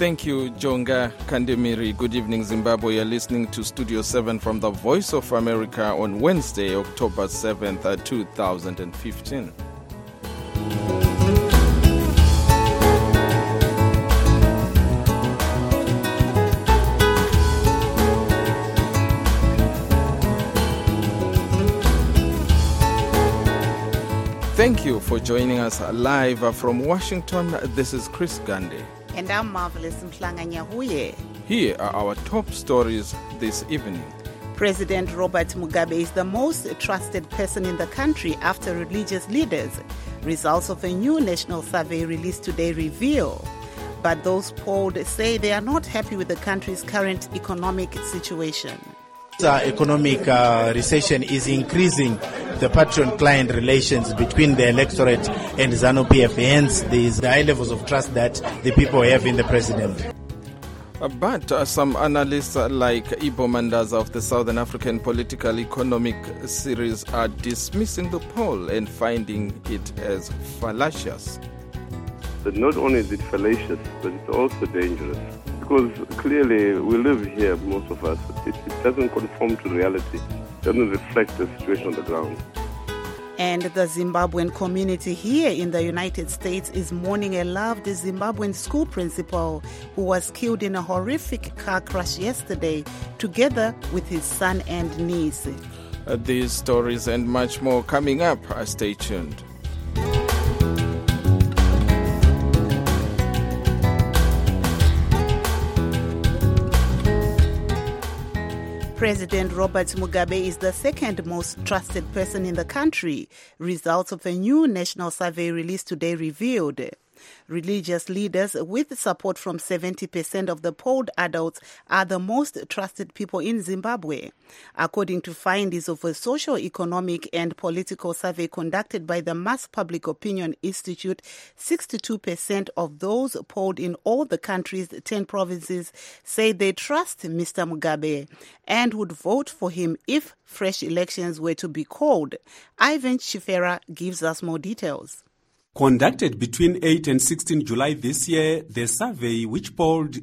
Thank you, Jonga Kandemiri. Good evening, Zimbabwe. You're listening to Studio 7 from the Voice of America on Wednesday, October 7th, 2015. Thank you for joining us live from Washington. This is Chris Gandhi. And I'm Marvelous Mhlanga-Nyahuye. Here are our top stories this evening. President Robert Mugabe is the most trusted person in the country after religious leaders. Results of a new national survey released today reveal. But those polled say they are not happy with the country's current economic situation. Economic recession is increasing the patron-client relations between the electorate and ZANU-PF. Hence, there is high levels of trust that the people have in the president. But some analysts like Ibo Mandaza of the Southern African Political Economic Series are dismissing the poll and finding it as fallacious. But not only is it fallacious, but it's also dangerous. Because clearly we live here, most of us. It doesn't conform to reality. It doesn't reflect the situation on the ground. And the Zimbabwean community here in the United States is mourning a loved Zimbabwean school principal who was killed in a horrific car crash yesterday, together with his son and niece. These stories and much more coming up. Stay tuned. President Robert Mugabe is the second most trusted person in the country. Results of a new national survey released today revealed. Religious leaders, with support from 70% of the polled adults, are the most trusted people in Zimbabwe. According to findings of a socio-economic and political survey conducted by the Mass Public Opinion Institute, 62% of those polled in all the country's 10 provinces say they trust Mr. Mugabe and would vote for him if fresh elections were to be called. Ivan Chifera gives us more details. Conducted between 8 and 16 July this year, the survey, which polled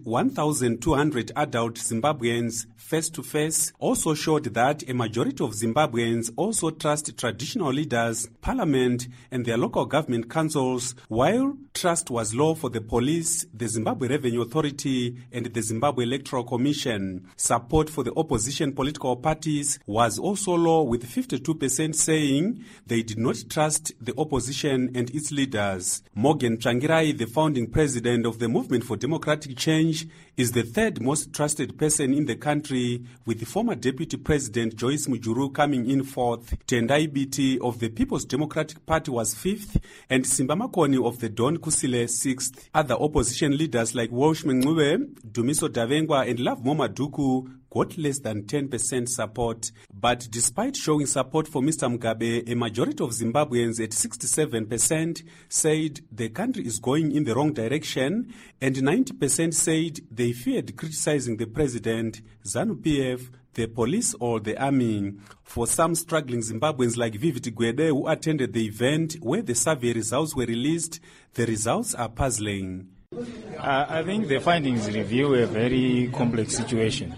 1,200 adult Zimbabweans face-to-face, also showed that a majority of Zimbabweans also trust traditional leaders, parliament, and their local government councils, while trust was low for the police, the Zimbabwe Revenue Authority, and the Zimbabwe Electoral Commission. Support for the opposition political parties was also low, with 52% saying they did not trust the opposition and its leaders. Morgan Tsvangirai, the founding president of the Movement for Democratic Change, is the third most trusted person in the country, with the former Deputy President Joyce Mujuru coming in fourth. Tendai Biti of the People's Democratic Party was fifth, and Simba Makoni of the Don Kusile sixth. Other opposition leaders like Walsh Mengube, Dumiso Davengwa, and Love Momaduku got less than 10% support. But despite showing support for Mr. Mugabe, a majority of Zimbabweans at 67% said the country is going in the wrong direction, and 90% said they feared criticizing the president, ZANU-PF, the police or the army. For some struggling Zimbabweans like Vivid Gwede, who attended the event where the survey results were released, the results are puzzling. I think the findings reveal a very complex situation.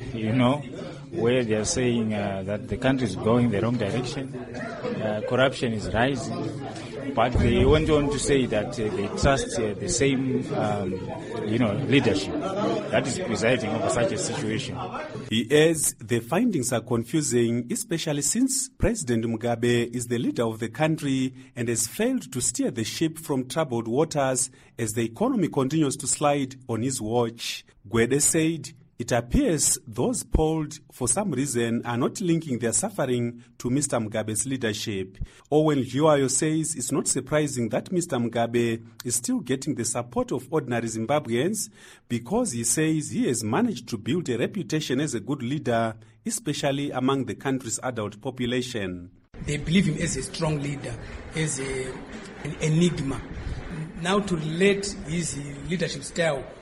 Where they are saying that the country is going the wrong direction, corruption is rising, but they went on to say that they trust the same, leadership that is presiding over such a situation. He adds the findings are confusing, especially since President Mugabe is the leader of the country and has failed to steer the ship from troubled waters as the economy continues to slide on his watch. Gwede said it appears those polled, for some reason, are not linking their suffering to Mr. Mugabe's leadership. Owen Liwayo says it's not surprising that Mr. Mugabe is still getting the support of ordinary Zimbabweans because he says he has managed to build a reputation as a good leader, especially among the country's adult population. They believe him as a strong leader, as an enigma. Now to relate his leadership style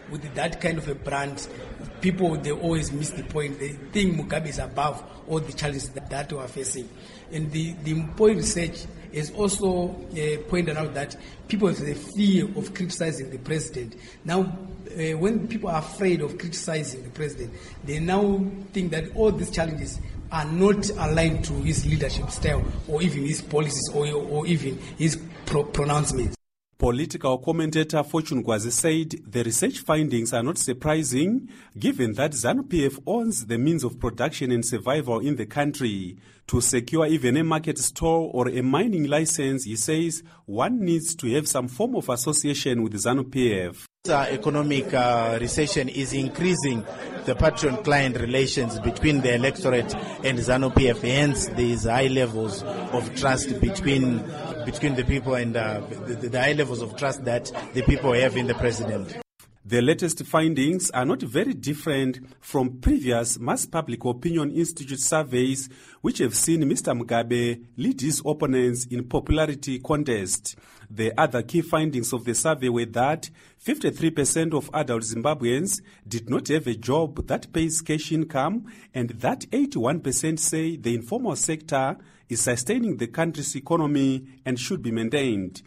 with that kind of a brand, people, they always miss the point. They think Mugabe is above all the challenges that we are facing. And the Mpoi research has also pointed out that people have the fear of criticizing the president. Now, when people are afraid of criticizing the president, they now think that all these challenges are not aligned to his leadership style or even his policies or even his pronouncements. Political commentator Fortune Gwazi said the research findings are not surprising given that ZANU-PF owns the means of production and survival in the country. To secure even a market store or a mining license, he says one needs to have some form of association with ZANU-PF. Economic recession is increasing the patron-client relations between the electorate and ZANU-PF. Hence, there is high levels of trust between the people and the high levels of trust that the people have in the president. The latest findings are not very different from previous Mass Public Opinion Institute surveys, which have seen Mr. Mugabe lead his opponents in popularity contest. The other key findings of the survey were that 53% of adult Zimbabweans did not have a job that pays cash income, and that 81% say the informal sector is sustaining the country's economy and should be maintained.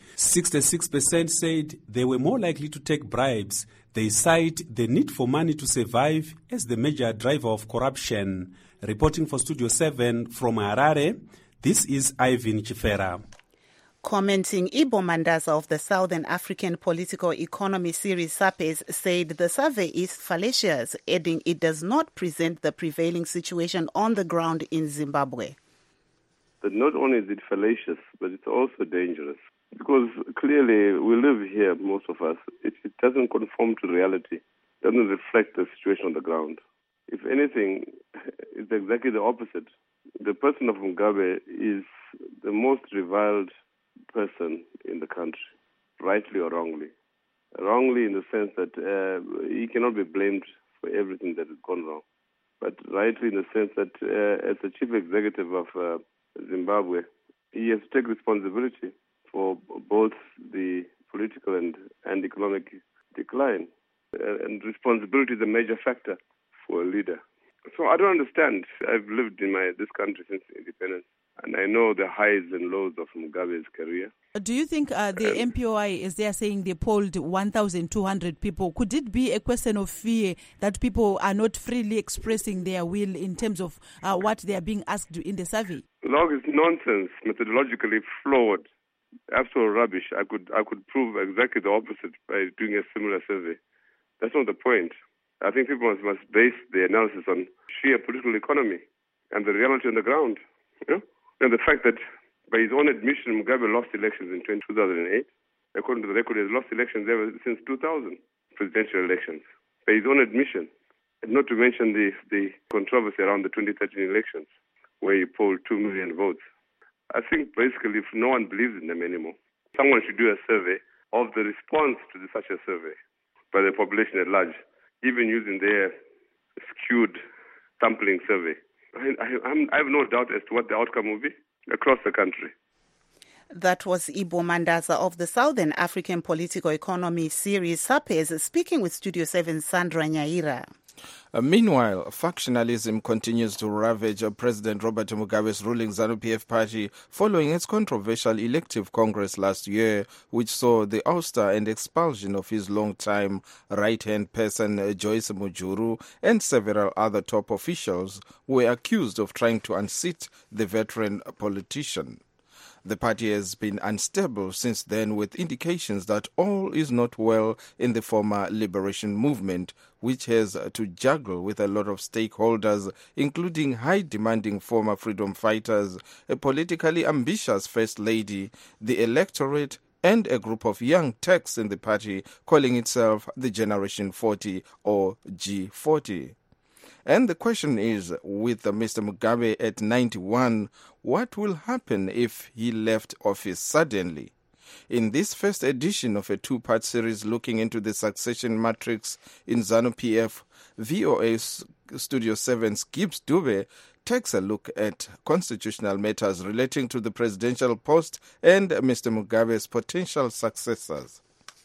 66% said they were more likely to take bribes. They cite the need for money to survive as the major driver of corruption. Reporting for Studio 7 from Harare, this is Ivan Chifera. Commenting, Ibo Mandaza of the Southern African Political Economy series SAPES said the survey is fallacious, adding it does not present the prevailing situation on the ground in Zimbabwe. But not only is it fallacious, but it's also dangerous. Because clearly we live here, most of us. It doesn't conform to reality. It doesn't reflect the situation on the ground. If anything, it's exactly the opposite. The person of Mugabe is the most reviled person in the country, rightly or wrongly. Wrongly in the sense that he cannot be blamed for everything that has gone wrong. But rightly in the sense that as the chief executive of Zimbabwe, he has to take responsibility for both the political and economic decline. And responsibility is a major factor for a leader. So I don't understand. I've lived in this country since independence, and I know the highs and lows of Mugabe's career. Do you think the MPOI, as they are saying, they polled 1,200 people, could it be a question of fear that people are not freely expressing their will in terms of what they are being asked in the survey? Log is nonsense, methodologically flawed, absolute rubbish. I could prove exactly the opposite by doing a similar survey. That's not the point. I think people must base the analysis on sheer political economy and the reality on the ground. You know? And the fact that by his own admission, Mugabe lost elections in 2008. According to the record, he has lost elections ever since 2000, presidential elections. By his own admission. And not to mention the controversy around the 2013 elections, where he polled 2 million votes. I think basically if no one believes in them anymore, someone should do a survey of the response to such a survey by the population at large, even using their skewed sampling survey. I have no doubt as to what the outcome will be across the country. That was Ibo Mandaza of the Southern African Political Economy series SAPES speaking with Studio 7's Sandra Nyaira. Meanwhile, factionalism continues to ravage President Robert Mugabe's ruling ZANU-PF party following its controversial elective congress last year, which saw the ouster and expulsion of his long-time right-hand person Joyce Mujuru and several other top officials who were accused of trying to unseat the veteran politician. The party has been unstable since then, with indications that all is not well in the former liberation movement, which has to juggle with a lot of stakeholders, including high-demanding former freedom fighters, a politically ambitious first lady, the electorate, and a group of young techs in the party calling itself the Generation 40 or G40. And the question is, with Mr. Mugabe at 91, what will happen if he left office suddenly? In this first edition of a two-part series looking into the succession matrix in ZANU-PF, VOA Studio 7's Gibbs Dube takes a look at constitutional matters relating to the presidential post and Mr. Mugabe's potential successors.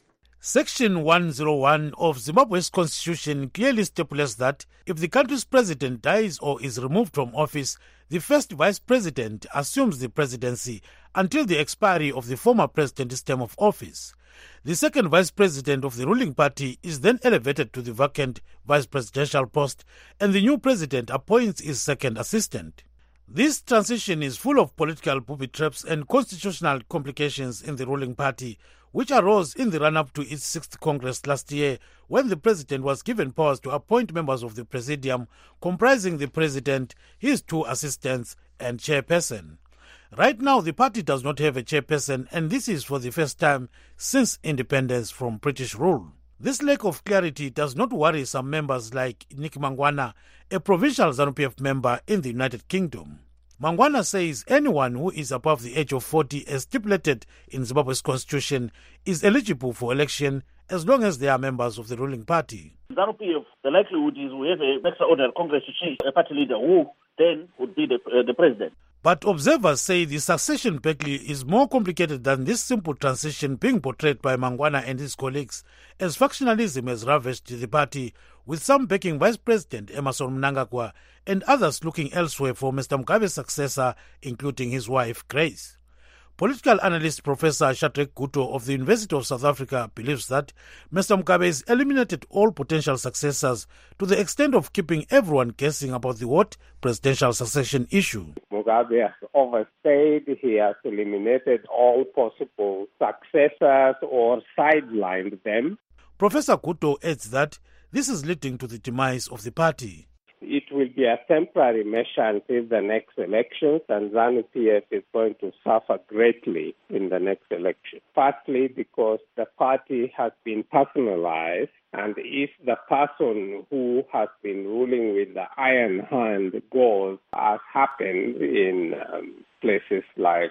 Section 101 of Zimbabwe's constitution clearly stipulates that if the country's president dies or is removed from office, the first vice president assumes the presidency until the expiry of the former president's term of office. The second vice president of the ruling party is then elevated to the vacant vice presidential post, and the new president appoints his second assistant. This transition is full of political booby traps and constitutional complications in the ruling party, which arose in the run-up to its 6th Congress last year, when the president was given powers to appoint members of the presidium, comprising the president, his 2 assistants, and chairperson. Right now, the party does not have a chairperson, and this is for the first time since independence from British rule. This lack of clarity does not worry some members like Nick Mangwana, a provincial ZANU-PF member in the United Kingdom. Mangwana says anyone who is above the age of 40, as stipulated in Zimbabwe's constitution, is eligible for election as long as they are members of the ruling party. ZANU-PF, the likelihood is we have an extraordinary Congress to choose a party leader who then would be the president. But observers say the succession battle is more complicated than this simple transition being portrayed by Mangwana and his colleagues, as factionalism has ravaged the party, with some backing Vice President Emmerson Mnangagwa and others looking elsewhere for Mr. Mugabe's successor, including his wife, Grace. Political analyst Professor Shadrack Guto of the University of South Africa believes that Mr. Mugabe has eliminated all potential successors to the extent of keeping everyone guessing about the hot presidential succession issue. Mugabe has overstayed. He has eliminated all possible successors or sidelined them. Professor Guto adds that this is leading to the demise of the party. It will be a temporary measure until the next elections, and ZANU-PF is going to suffer greatly in the next election. Partly because the party has been personalized, and if the person who has been ruling with the iron hand goes, as happened in places like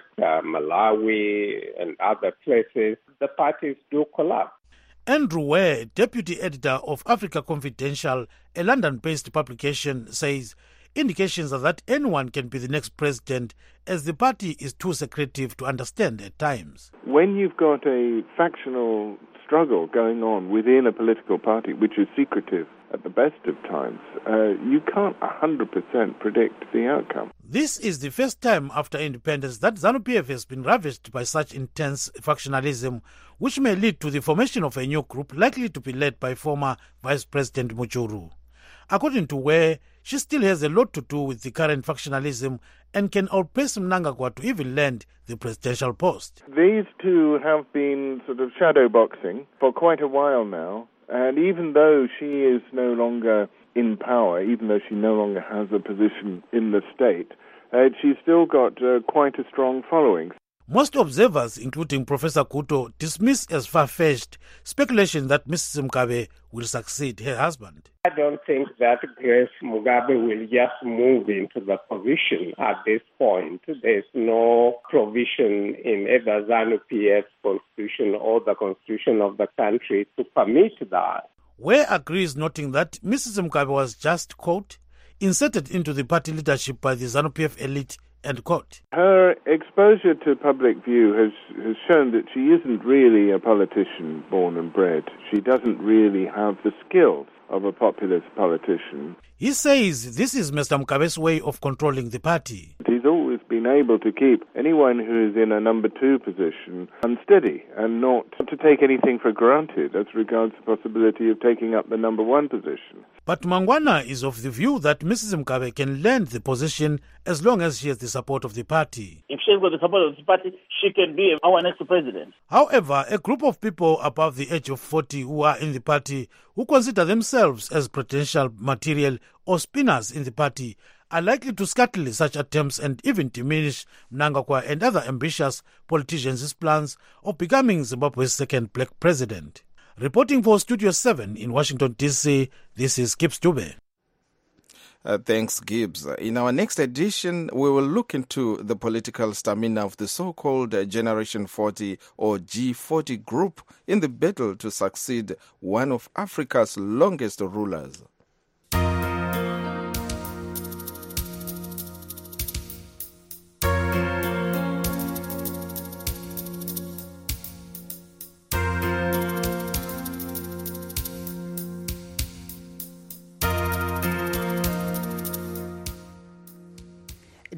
Malawi and other places, the parties do collapse. Andrew Ware, deputy editor of Africa Confidential, a London-based publication, says indications are that anyone can be the next president, as the party is too secretive to understand at times. When you've got a factional struggle going on within a political party, which is secretive at the best of times, you can't 100% predict the outcome. This is the first time after independence that ZANU-PF has been ravaged by such intense factionalism, which may lead to the formation of a new group likely to be led by former Vice President Mujuru. According to Ware, she still has a lot to do with the current factionalism and can outpace Mnangagwa to even land the presidential post. These two have been sort of shadow boxing for quite a while now, and even though she is no longer in power, even though she no longer has a position in the state, she's still got quite a strong following. Most observers, including Professor Guto, dismiss as far-fetched speculation that Mrs. Mugabe will succeed her husband. I don't think that Grace Mugabe will just move into the position at this point. There's no provision in either ZANU-PF's constitution or the constitution of the country to permit that. Ware agrees, noting that Mrs. Mugabe was just, quote, inserted into the party leadership by the ZANU-PF elite, end quote. Her exposure to public view has shown that she isn't really a politician born and bred. She doesn't really have the skills of a populist politician. He says this is Mr. Mugabe's way of controlling the party. He's always been able to keep anyone who is in a number 2 position unsteady and not to take anything for granted as regards the possibility of taking up the number 1 position. But Mangwana is of the view that Mrs. Mugabe can land the position as long as she has the support of the party. If she's got the support of the party, she can be our next president. However, a group of people above the age of 40 who are in the party, who consider themselves as potential material or spinners in the party, are likely to scuttle such attempts and even diminish Mnangagwa and other ambitious politicians' plans of becoming Zimbabwe's second black president. Reporting for Studio 7 in Washington, D.C., this is Gibbs Dube. Thanks, Gibbs. In our next edition, we will look into the political stamina of the so-called Generation 40 or G40 group in the battle to succeed one of Africa's longest rulers.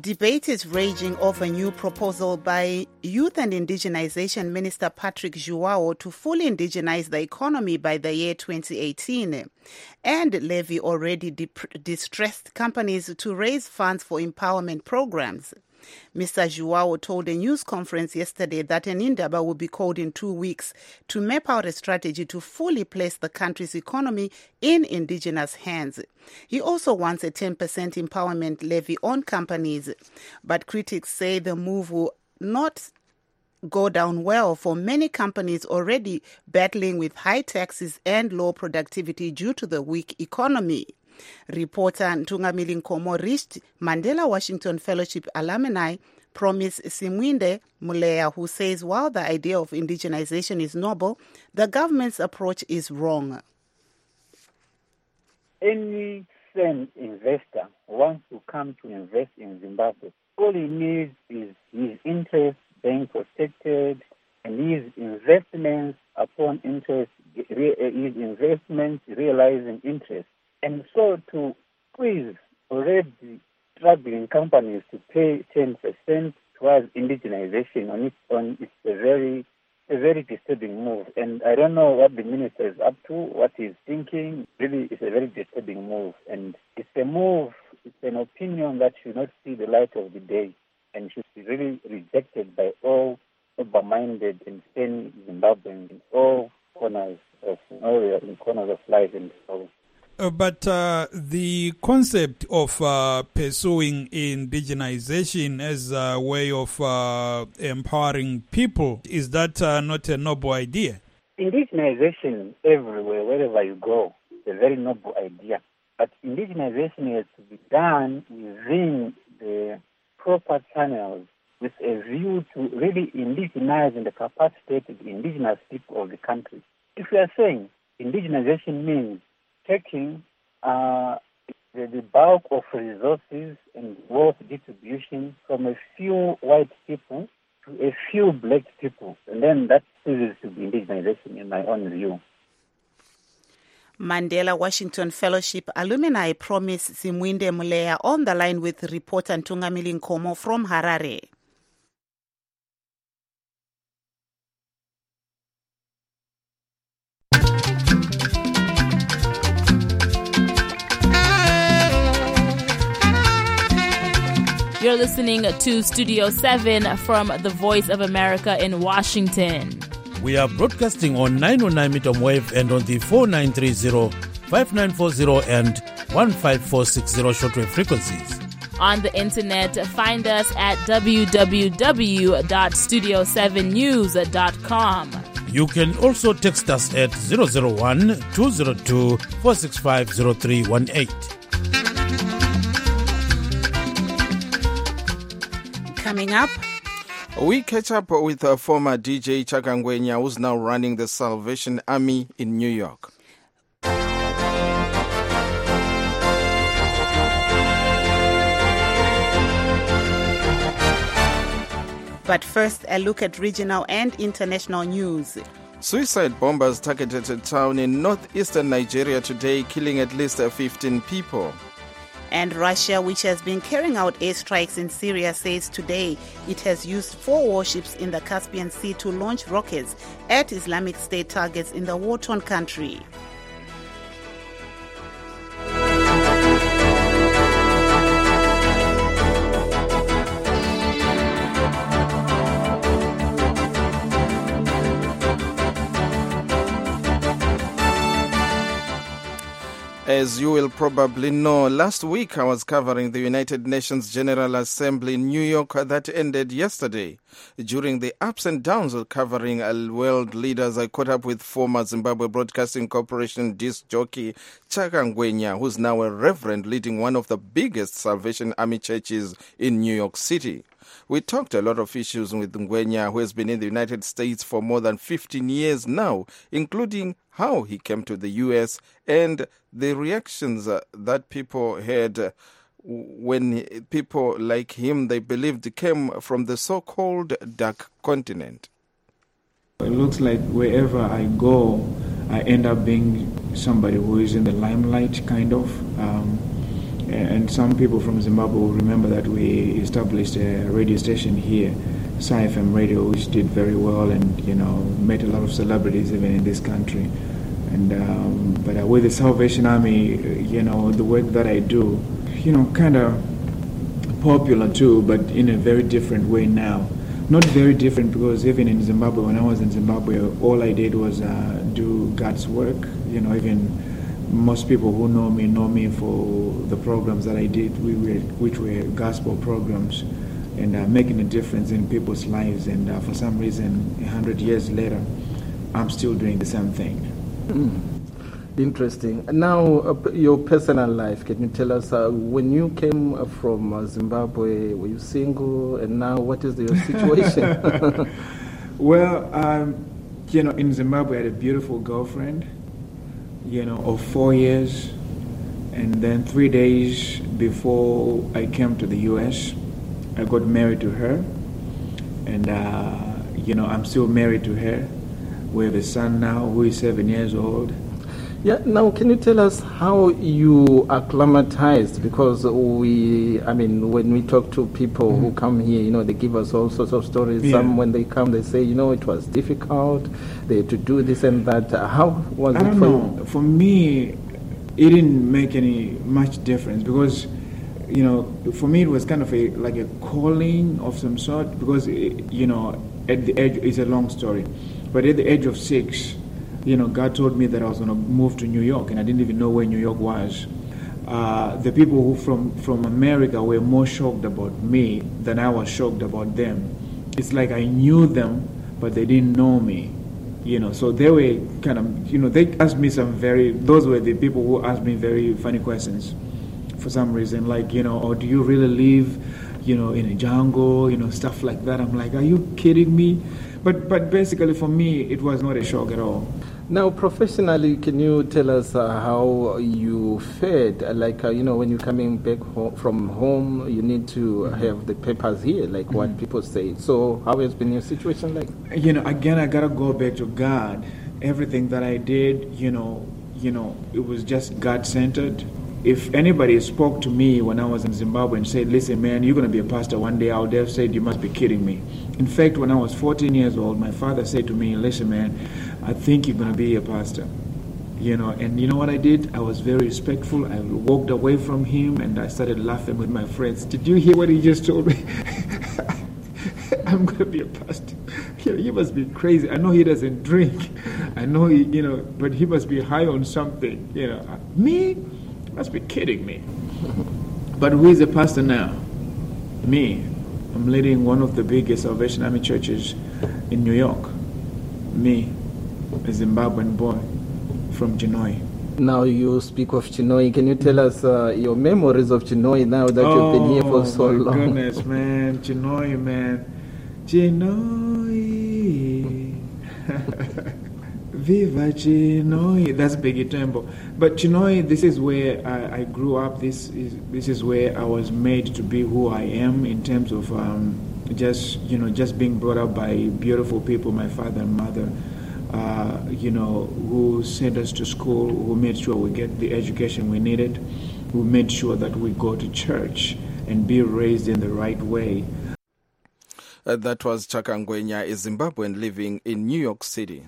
Debate is raging over a new proposal by Youth and Indigenization Minister Patrick Joao to fully indigenize the economy by the year 2018 and levy already distressed companies to raise funds for empowerment programs. Mr. Joao told a news conference yesterday that an Indaba will be called in 2 weeks to map out a strategy to fully place the country's economy in indigenous hands. He also wants a 10% empowerment levy on companies, but critics say the move will not go down well for many companies already battling with high taxes and low productivity due to the weak economy. Reporter Ntungamili Nkomo reached Mandela Washington Fellowship alumni Promise Simwinde Muleya, who says while the idea of indigenization is noble, the government's approach is wrong. Any sane investor wants to come to invest in Zimbabwe. All he needs is his interest being protected and his investments upon interest, his investments realizing interest. And so to squeeze already struggling companies to pay 10% towards indigenization it's a very disturbing move. And I don't know what the minister is up to, what he's thinking. Really, it's a very disturbing move. And it's a move, it's an opinion that should not see the light of the day and should be really rejected by all sober-minded and sane Zimbabweans in all corners of life and so. But the concept of pursuing indigenization as a way of empowering people, is that not a noble idea? Indigenization everywhere, wherever you go, is a very noble idea. But indigenization has to be done within the proper channels with a view to really indigenize and capacitate the indigenous people of the country. If we are saying indigenization means taking the bulk of resources and wealth distribution from a few white people to a few black people, and then that ceases to be indigenization in my own view. Mandela Washington Fellowship alumni Promise Simwinde Muleya on the line with reporter Ntungamili Nkomo from Harare. You're listening to Studio 7 from the Voice of America in Washington. We are broadcasting on 909 medium wave and on the 4930, 5940 and 15460 shortwave frequencies. On the internet, find us at www.studio7news.com. You can also text us at 001-202-465-0318. Coming up, we catch up with former DJ Chaka Ngwenya, who's now running the Salvation Army in New York. But first, a look at regional and international news. Suicide bombers targeted a town in northeastern Nigeria today, killing at least 15 people. And Russia, which has been carrying out airstrikes in Syria, says today it has used 4 warships in the Caspian Sea to launch rockets at Islamic State targets in the war-torn country. As you will probably know, last week I was covering the United Nations General Assembly in New York that ended yesterday. During the ups and downs of covering world leaders, I caught up with former Zimbabwe Broadcasting Corporation disc jockey Chaka Ngwenya, who's now a reverend leading one of the biggest Salvation Army churches in New York City. We talked a lot of issues with Ngwenya, who has been in the United States for more than 15 years now, including how he came to the U.S. and the reactions that people had when people like him, they believed, came from the so-called Dark Continent. It looks like wherever I go, I end up being somebody who is in the limelight, kind of. and some people from Zimbabwe will remember that we established a radio station here, Sai FM Radio, which did very well and, met a lot of celebrities even in this country. And but with the Salvation Army, the work that I do, kind of popular too, but in a very different way now. Not very different, because even in Zimbabwe, when I was in Zimbabwe, all I did was do God's work. Even most people who know me for the programs that I did, which were gospel programs, and making a difference in people's lives. And for some reason, 100 years later, I'm still doing the same thing. Interesting. Now, your personal life, can you tell us, when you came from Zimbabwe, were you single, and now what is your situation? Well, in Zimbabwe I had a beautiful girlfriend, of 4 years, and then 3 days before I came to the U.S., I got married to her, and, I'm still married to her. We have a son now who is 7 years old. Yeah, now can you tell us how you acclimatized? Because when we talk to people who come here, they give us all sorts of stories. Yeah. Some, when they come, they say, it was difficult, they had to do this and that. How was it for you? For me, it didn't make much difference, because, for me it was kind of like a calling of some sort, because, at the age, it's a long story, but at the age of 6, God told me that I was going to move to New York, and I didn't even know where New York was. The people who from America were more shocked about me than I was shocked about them. It's like I knew them, but they didn't know me. So they were kind of, they asked me those were the people who asked me very funny questions for some reason, like, or do you really live, in a jungle, stuff like that. I'm like, are you kidding me? But basically for me, it was not a shock at all. Now, professionally, can you tell us how you fared? Like, when you're coming back from home, you need to have the papers here, like what people say. So how has been your situation like? Again, I got to go back to God. Everything that I did, it was just God-centered. If anybody spoke to me when I was in Zimbabwe and said, listen, man, you're going to be a pastor one day, I would have said, you must be kidding me. In fact, when I was 14 years old, my father said to me, listen, man, I think you're going to be a pastor. And you know what I did? I was very respectful. I walked away from him and I started laughing with my friends. Did you hear what he just told me? I'm going to be a pastor. He must be crazy. I know he doesn't drink. I know he, but he must be high on something. Me? Must be kidding me. But who is a pastor now? Me. I'm leading one of the biggest Salvation Army churches in New York. Me, a Zimbabwean boy from Chinhoyi. Now you speak of Chinhoyi. Can you tell us your memories of Chinhoyi now that you've been here for so long? Oh, my goodness, man. Chinhoyi, man. Chinhoyi. Viva Chinhoyi. That's Biggie Tembo. But Chinhoyi, this is where I grew up. This is where I was made to be who I am, in terms of just being brought up by beautiful people, my father and mother, who sent us to school, who made sure we get the education we needed, who made sure that we go to church and be raised in the right way. That was Chaka Ngwenya, a Zimbabwean living in New York City.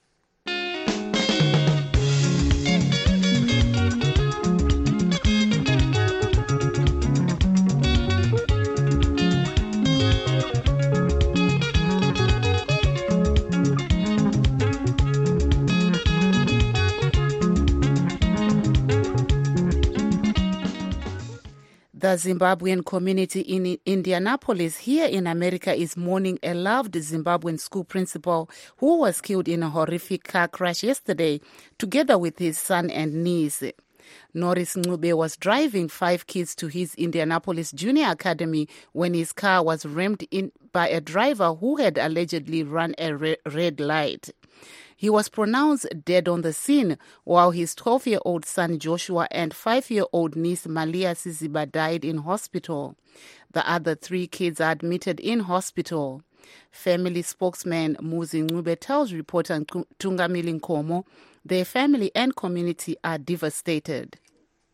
The Zimbabwean community in Indianapolis here in America is mourning a loved Zimbabwean school principal who was killed in a horrific car crash yesterday, together with his son and niece. Norris Ncube was driving 5 kids to his Indianapolis Junior Academy when his car was rammed in by a driver who had allegedly run a red light. He was pronounced dead on the scene, while his 12-year-old son Joshua and 5-year-old niece Malia Siziba died in hospital. The other 3 kids are admitted in hospital. Family spokesman Muzi Ncube tells reporter Tungamili Nkomo their family and community are devastated.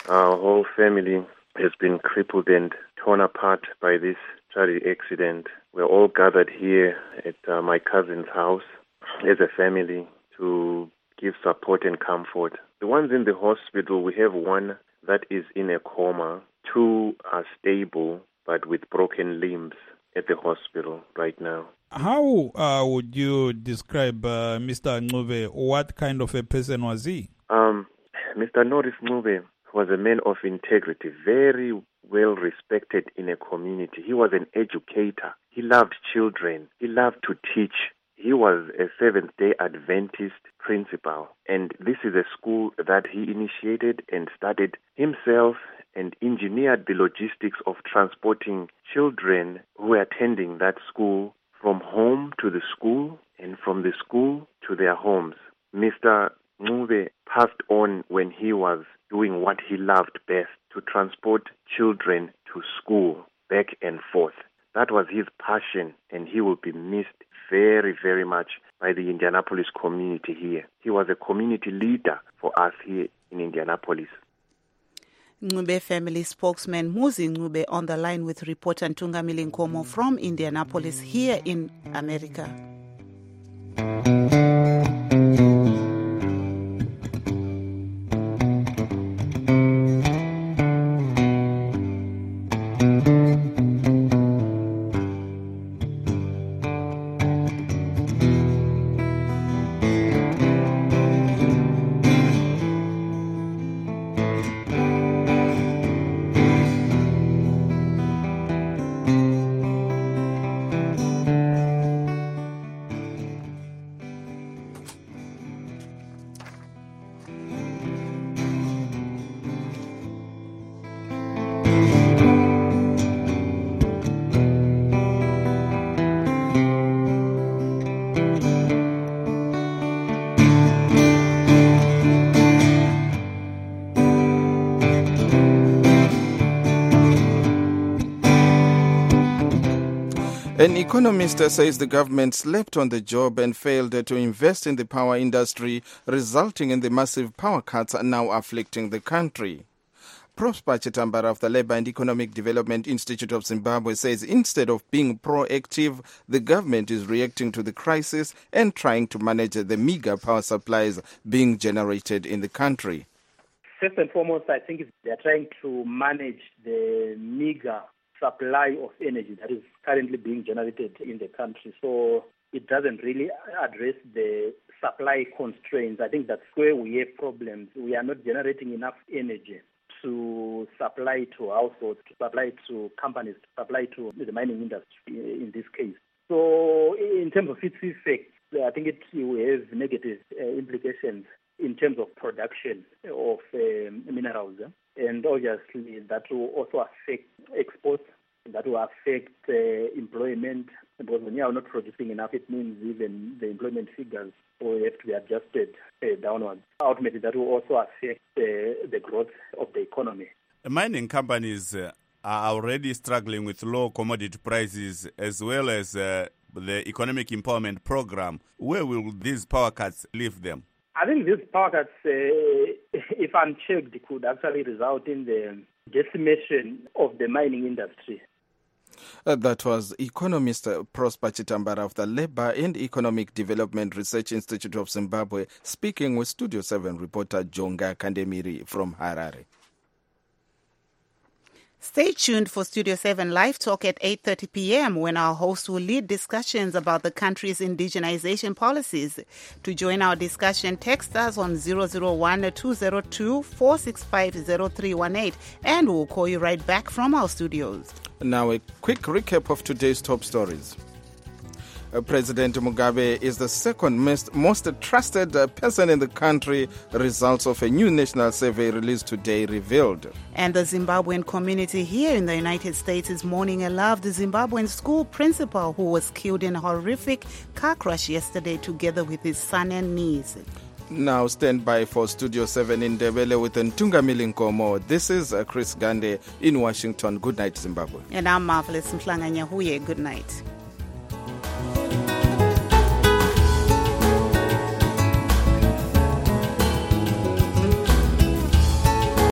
Our whole family has been crippled and torn apart by this tragic accident. We're all gathered here at my cousin's house as a family to give support and comfort. The ones in the hospital, we have one that is in a coma. 2 are stable but with broken limbs at the hospital right now. How would you describe Mr. Ncube? What kind of a person was he? Mr. Norris Ncube was a man of integrity, very well respected in a community. He was an educator. He loved children. He loved to teach. He was a Seventh-day Adventist principal, and this is a school that he initiated and started himself and engineered the logistics of transporting children who were attending that school from home to the school and from the school to their homes. Mr. Ncube passed on when he was doing what he loved best, to transport children to school, back and forth. That was his passion, and he will be missed very, very much by the Indianapolis community here. He was a community leader for us here in Indianapolis. Ncube family spokesman Muzi Ncube on the line with reporter Ntungamili Nkomo from Indianapolis here in America. An economist says the government slept on the job and failed to invest in the power industry, resulting in the massive power cuts now afflicting the country. Prosper Chitambara of the Labour and Economic Development Institute of Zimbabwe says instead of being proactive, the government is reacting to the crisis and trying to manage the meager power supplies being generated in the country. First and foremost, I think they're trying to manage the meager supply of energy that is currently being generated in the country. So it doesn't really address the supply constraints. I think that's where we have problems. We are not generating enough energy to supply to households, to supply to companies, to supply to the mining industry in this case. So in terms of its effects, I think it will have negative implications in terms of production of minerals. And obviously that will also affect exports, that will affect employment, because when you are not producing enough, it means even the employment figures will have to be adjusted downwards. Ultimately, that will also affect the growth of the economy. Mining companies are already struggling with low commodity prices as well as the economic empowerment program. Where will these power cuts leave them? I think these power cuts, if unchecked, could actually result in the decimation of the mining industry. That was economist Prosper Chitambara of the Labour and Economic Development Research Institute of Zimbabwe, speaking with Studio 7 reporter Jonga Kandemiri from Harare. Stay tuned for Studio 7 Live Talk at 8:30 p.m. when our host will lead discussions about the country's indigenization policies. To join our discussion, text us on 001-202-465-0318 and we'll call you right back from our studios. Now a quick recap of today's top stories. President Mugabe is the second most trusted person in the country, results of a new national survey released today revealed. And the Zimbabwean community here in the United States is mourning a loved Zimbabwean school principal who was killed in a horrific car crash yesterday together with his son and niece. Now stand by for Studio 7 in Ndebele with Ntungamili Nkomo. This is Chris Gande in Washington. Good night, Zimbabwe. And I'm Marvelous Mhlanga Nyahuye. Good night.